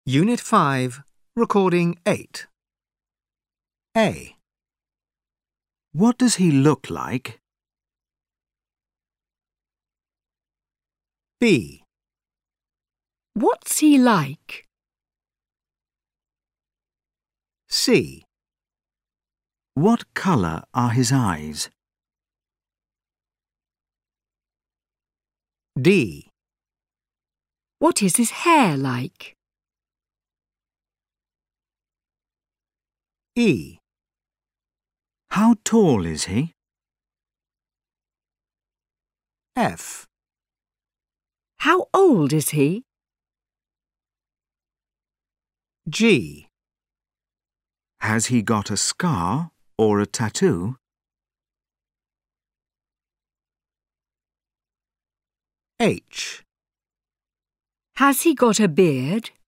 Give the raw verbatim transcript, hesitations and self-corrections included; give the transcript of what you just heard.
Unit five, Recording eight. A. What does he look like? B. What's he like? C. What colour are his eyes? D. What is his hair like? E. How tall is he? F. How old is he? G. Has he got a scar or a tattoo? H. Has he got a beard?